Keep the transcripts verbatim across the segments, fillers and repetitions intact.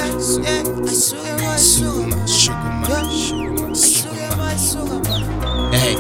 yeah, sugar man, sugar man, sugar man, sugar man, sugar man. Hey,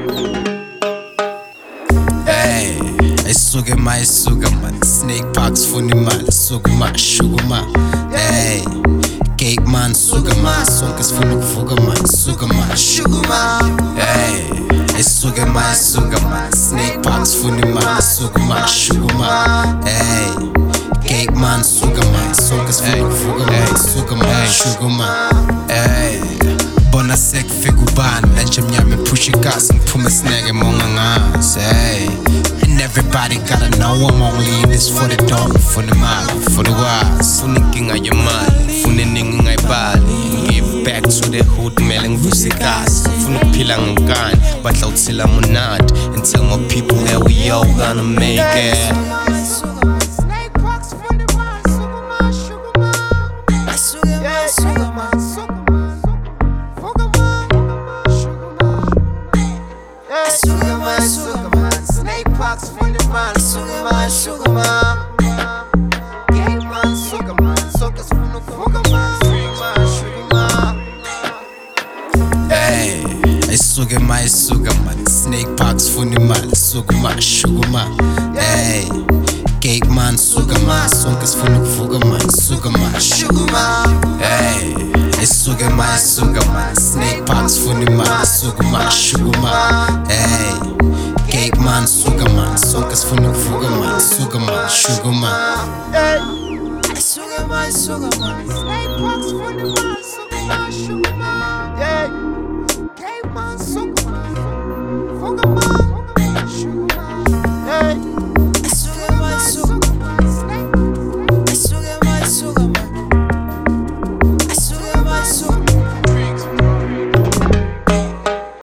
hey, I sugar man, sugar man. Snake Parks funny man, sugar man, sugar man. Hey, cake man, sugar man. Sonkas funny sugar man, sugar man, sugar man. Hey, I sugar man, sugar man. Snake Parks funny man, sugar man, sugar man. Hey. Cake man, sugar man, sonkas funny sugar man, sugar man, sugar man. Hey, bona sek figuban, lancham nyame push gas and puma snag among us. Hey, and everybody gotta know I'm only in this for the dog, for the man, for the wise. Funicking on your mind, funing I bali. Give back to the hood, mailing rusikas. Funipilang gun, but out sila munad. And tell my people that we all gonna make it. Sugar man, sugar man, Snake Parks funny man, sugar man, sugar man. Gay man, sugar man, sokas funny sugar man, sugar man. Hey, I sugar man, sugar man, Snake Parks funny man, sugar man, sugar man. Hey, cake man, sugar man, sokas funny sugar man, sugar man, sugar man. Hey, I sugar man, sugar man, Snake Parks funny man, sugar man, sugar man. Hey, cake man, sugar man, sonkas funny sugar man, sugar man, sugar man. Hey, sugar man, sugar man, Snake Parks funny man, sugar man, sugar man. Yeah.